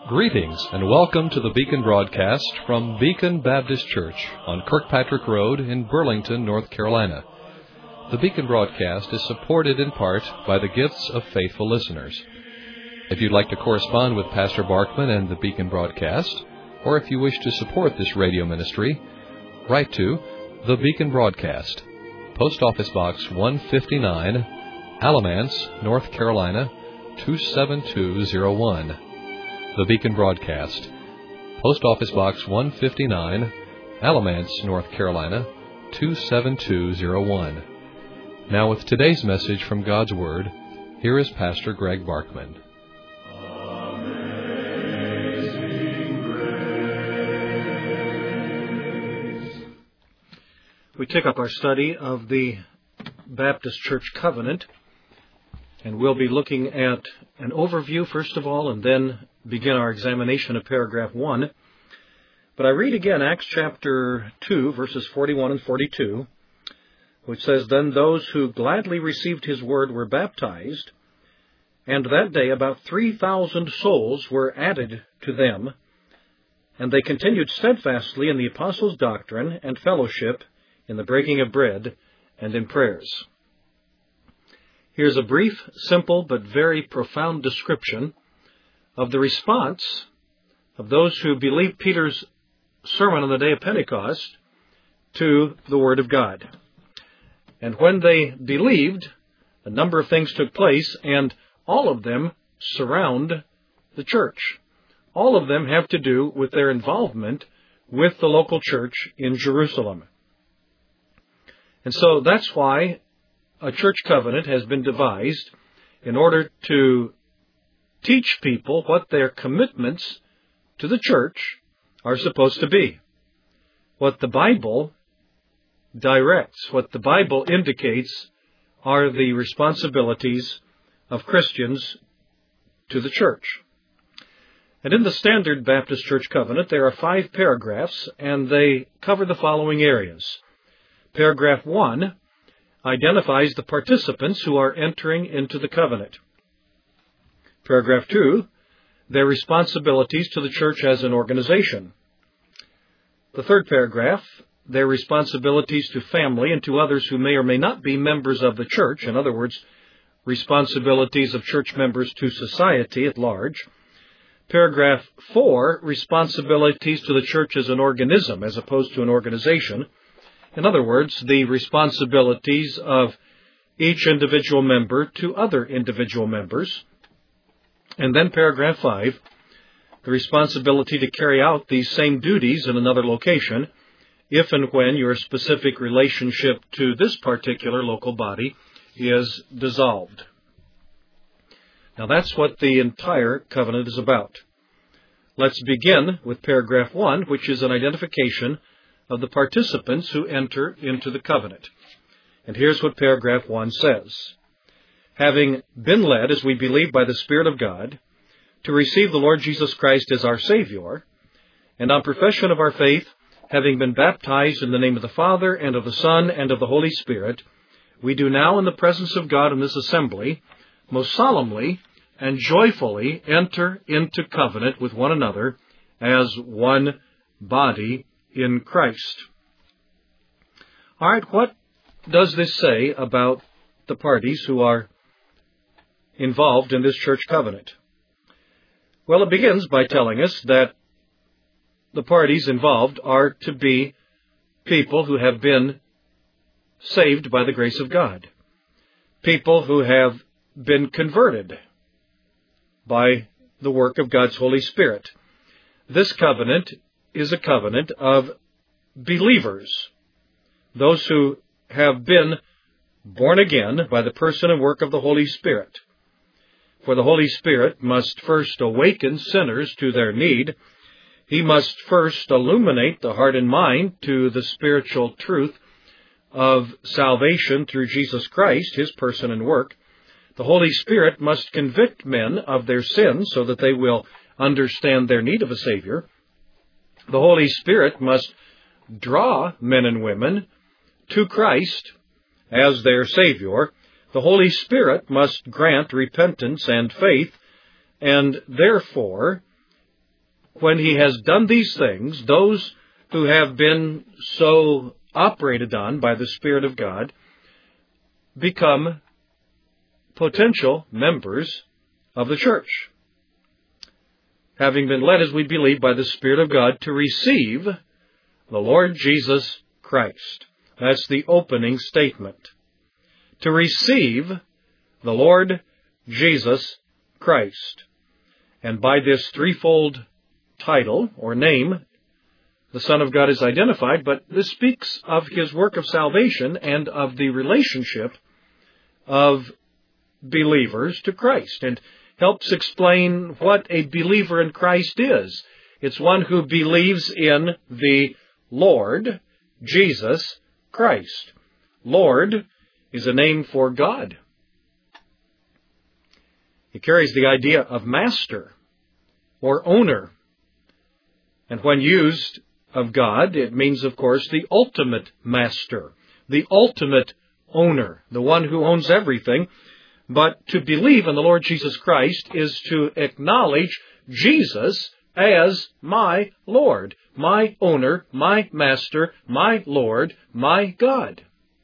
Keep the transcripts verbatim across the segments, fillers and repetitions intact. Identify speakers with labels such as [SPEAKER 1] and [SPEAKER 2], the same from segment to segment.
[SPEAKER 1] Greetings and welcome to the Beacon broadcast from Beacon Baptist Church on Kirkpatrick Road in Burlington, North Carolina. The Beacon broadcast is supported in part by the gifts of faithful listeners. If you'd like to correspond with Pastor Barkman and the Beacon broadcast, or if you wish to support this radio ministry, write to The Beacon Broadcast, Post Office Box one fifty-nine, Alamance, North Carolina, two seven two zero one. The Beacon Broadcast, Post Office Box one fifty-nine, Alamance, North Carolina, two seven two zero one. Now with today's message from God's Word, here is Pastor Greg Barkman.
[SPEAKER 2] We take up our study of the Baptist Church Covenant, and we'll be looking at an overview first of all, and then begin our examination of paragraph one. But I read again Acts chapter two, verses forty-one and forty-two, which says, "Then those who gladly received his word were baptized, and that day about three thousand souls were added to them, and they continued steadfastly in the apostles' doctrine and fellowship, in the breaking of bread, and in prayers." Here's a brief, simple, but very profound description of the response of those who believed Peter's sermon on the day of Pentecost to the Word of God. And when they believed, a number of things took place, and all of them surround the church. All of them have to do with their involvement with the local church in Jerusalem. And so that's why a church covenant has been devised in order to teach people what their commitments to the church are supposed to be. What the Bible directs, what the Bible indicates are the responsibilities of Christians to the church. And in the Standard Baptist Church Covenant, there are five paragraphs, and they cover the following areas. Paragraph one identifies the participants who are entering into the covenant. Paragraph two, their responsibilities to the church as an organization. The third paragraph, their responsibilities to family and to others who may or may not be members of the church. In other words, responsibilities of church members to society at large. Paragraph four, responsibilities to the church as an organism as opposed to an organization. In other words, the responsibilities of each individual member to other individual members. And then paragraph five, the responsibility to carry out these same duties in another location, if and when your specific relationship to this particular local body is dissolved. Now that's what the entire covenant is about. Let's begin with paragraph one, which is an identification of the participants who enter into the covenant. And here's what paragraph one says. "Having been led, as we believe by the Spirit of God, to receive the Lord Jesus Christ as our Savior, and on profession of our faith, having been baptized in the name of the Father, and of the Son, and of the Holy Spirit, we do now in the presence of God in this assembly, most solemnly and joyfully enter into covenant with one another as one body in Christ." All right, what does this say about the parties who are involved in this church covenant? Well, it begins by telling us that the parties involved are to be people who have been saved by the grace of God, people who have been converted by the work of God's Holy Spirit. This covenant is a covenant of believers, those who have been born again by the person and work of the Holy Spirit. For the Holy Spirit must first awaken sinners to their need. He must first illuminate the heart and mind to the spiritual truth of salvation through Jesus Christ, His person and work. The Holy Spirit must convict men of their sins so that they will understand their need of a Savior. The Holy Spirit must draw men and women to Christ as their Savior. The Holy Spirit must grant repentance and faith, and therefore when he has done these things, those who have been so operated on by the Spirit of God become potential members of the church, having been led, as we believe, by the Spirit of God to receive the Lord Jesus Christ. That's the opening statement. To receive the Lord Jesus Christ. And by this threefold title or name, the Son of God is identified, but this speaks of his work of salvation and of the relationship of believers to Christ, and helps explain what a believer in Christ is. It's one who believes in the Lord Jesus Christ. Lord is a name for God. It carries the idea of master or owner. And when used of God, it means, of course, the ultimate master, the ultimate owner, the one who owns everything. But to believe in the Lord Jesus Christ is to acknowledge Jesus as my Lord, my owner, my master, my Lord, my God.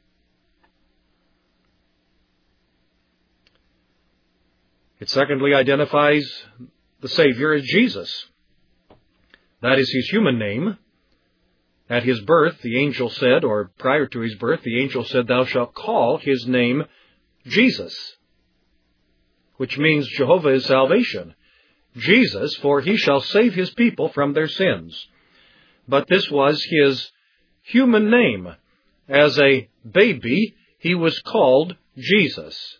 [SPEAKER 2] It secondly identifies the Savior as Jesus. That is his human name. At his birth, the angel said, or prior to his birth, the angel said, "Thou shalt call his name Jesus," which means Jehovah is salvation. Jesus, for he shall save his people from their sins. But this was his human name. As a baby, he was called Jesus.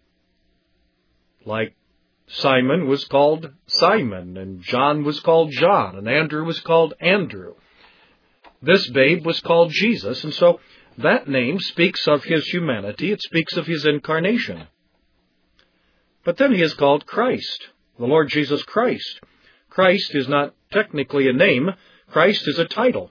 [SPEAKER 2] Like Simon was called Simon, and John was called John, and Andrew was called Andrew. This babe was called Jesus, and so that name speaks of his humanity. It speaks of his incarnation. But then he is called Christ, the Lord Jesus Christ. Christ is not technically a name. Christ is a title.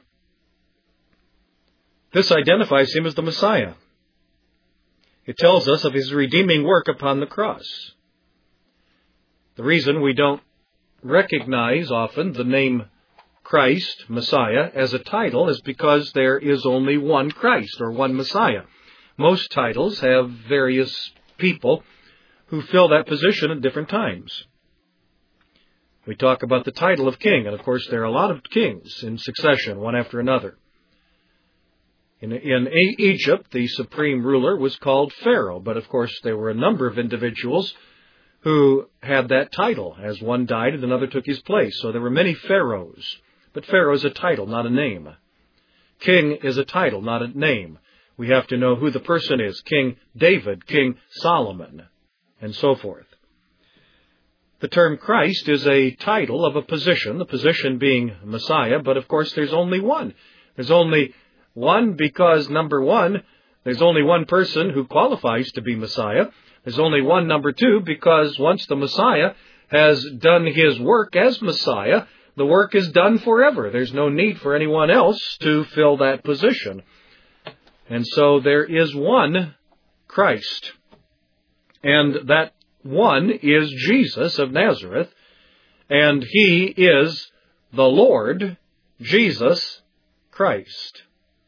[SPEAKER 2] This identifies him as the Messiah. It tells us of his redeeming work upon the cross. The reason we don't recognize often the name Christ, Messiah, as a title is because there is only one Christ or one Messiah. Most titles have various people who fill that position at different times. We talk about the title of king, and of course there are a lot of kings in succession, one after another. In, in Egypt, the supreme ruler was called Pharaoh, but of course there were a number of individuals who had that title. As one died, and another took his place. So there were many pharaohs. But Pharaoh is a title, not a name. King is a title, not a name. We have to know who the person is. King David, King Solomon, and so forth. The term Christ is a title of a position, the position being Messiah, but of course there's only one. There's only one because, number one, there's only one person who qualifies to be Messiah. There's only one, number two, because once the Messiah has done his work as Messiah, the work is done forever. There's no need for anyone else to fill that position. And so there is one Christ. And that one is Jesus of Nazareth. And he is the Lord Jesus Christ.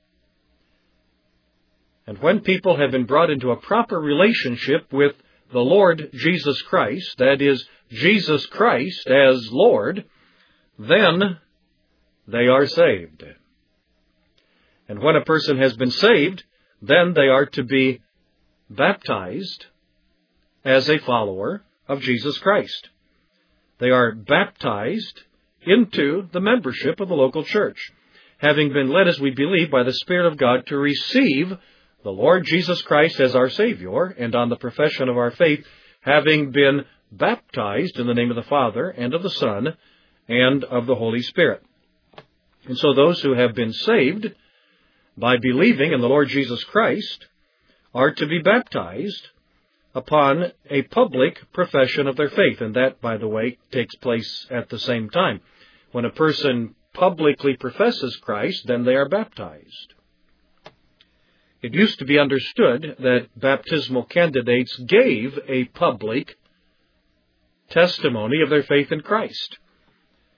[SPEAKER 2] And when people have been brought into a proper relationship with the Lord Jesus Christ, that is, Jesus Christ as Lord, then they are saved. And when a person has been saved, then they are to be baptized as a follower of Jesus Christ. They are baptized into the membership of the local church, having been led, as we believe, by the Spirit of God to receive the Lord Jesus Christ as our Savior, and on the profession of our faith, having been baptized in the name of the Father, and of the Son, and of the Holy Spirit. And so those who have been saved by believing in the Lord Jesus Christ are to be baptized upon a public profession of their faith. And that, by the way, takes place at the same time. When a person publicly professes Christ, then they are baptized. It used to be understood that baptismal candidates gave a public testimony of their faith in Christ.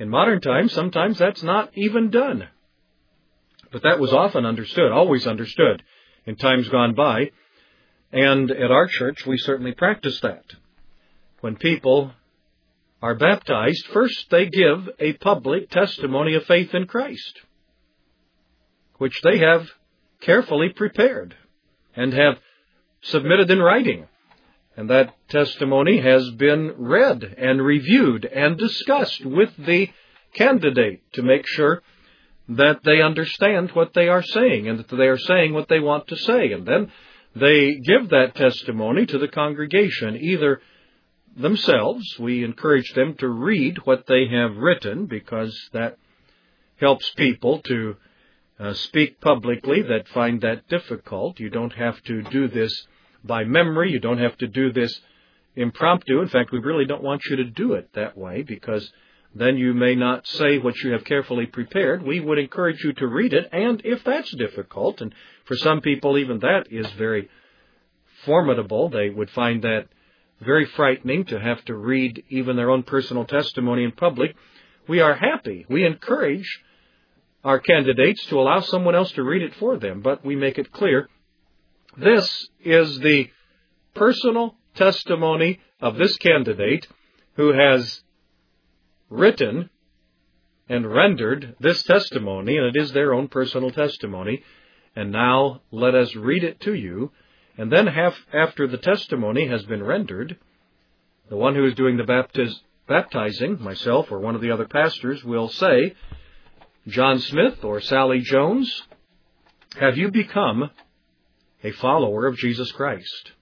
[SPEAKER 2] In modern times, sometimes that's not even done. But that was often understood, always understood in times gone by. And at our church, we certainly practice that. When people are baptized, first they give a public testimony of faith in Christ, which they have carefully prepared and have submitted in writing. And that testimony has been read and reviewed and discussed with the candidate to make sure that they understand what they are saying and that they are saying what they want to say. And then they give that testimony to the congregation, either themselves. We encourage them to read what they have written because that helps people to uh, speak publicly that find that difficult. You don't have to do this by memory. You don't have to do this impromptu. In fact, we really don't want you to do it that way because then you may not say what you have carefully prepared. We would encourage you to read it, and if that's difficult, and for some people even that is very formidable, they would find that very frightening to have to read even their own personal testimony in public, we are happy. We encourage our candidates to allow someone else to read it for them, but we make it clear this is the personal testimony of this candidate who has written and rendered this testimony, and it is their own personal testimony. And now let us read it to you. And then half, after the testimony has been rendered, the one who is doing the baptiz, baptizing, myself or one of the other pastors, will say, John Smith or Sally Jones, have you become a follower of Jesus Christ?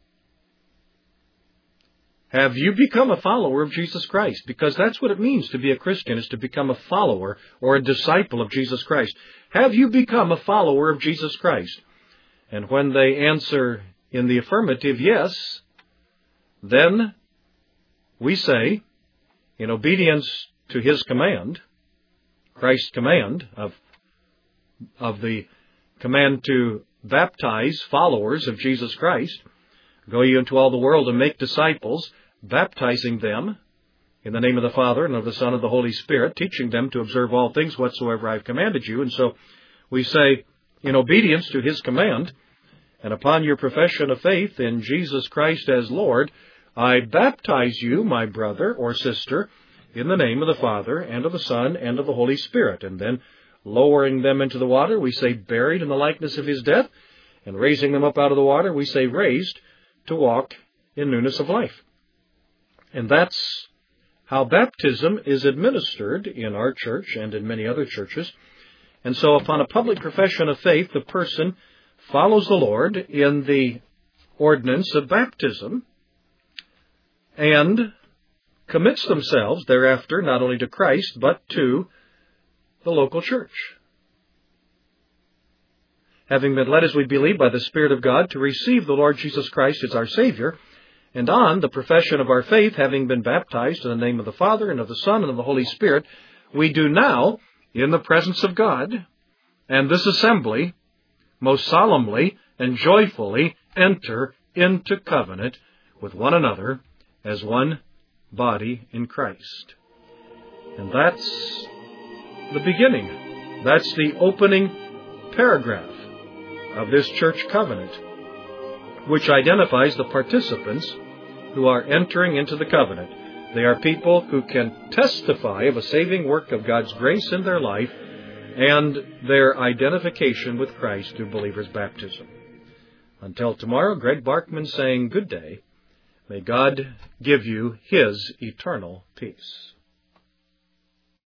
[SPEAKER 2] Have you become a follower of Jesus Christ? Because that's what it means to be a Christian, is to become a follower or a disciple of Jesus Christ. Have you become a follower of Jesus Christ? And when they answer in the affirmative, yes, then we say, in obedience to His command, Christ's command of, of the command to baptize followers of Jesus Christ, go ye into all the world and make disciples, baptizing them in the name of the Father and of the Son and of the Holy Spirit, teaching them to observe all things whatsoever I have commanded you. And so we say, in obedience to His command, and upon your profession of faith in Jesus Christ as Lord, I baptize you, my brother or sister, in the name of the Father and of the Son and of the Holy Spirit. And then, lowering them into the water, we say, buried in the likeness of His death, and raising them up out of the water, we say, raised to walk in newness of life. And that's how baptism is administered in our church and in many other churches. And so upon a public profession of faith, the person follows the Lord in the ordinance of baptism and commits themselves thereafter not only to Christ, but to the local church. Having been led, as we believe, by the Spirit of God to receive the Lord Jesus Christ as our Savior, and on the profession of our faith, having been baptized in the name of the Father and of the Son and of the Holy Spirit, we do now, in the presence of God and this assembly, most solemnly and joyfully enter into covenant with one another as one body in Christ. And that's the beginning. That's the opening paragraph of this church covenant, which identifies the participants who are entering into the covenant. They are people who can testify of a saving work of God's grace in their life and their identification with Christ through believers' baptism. Until tomorrow, Greg Barkman saying good day. May God give you His eternal peace.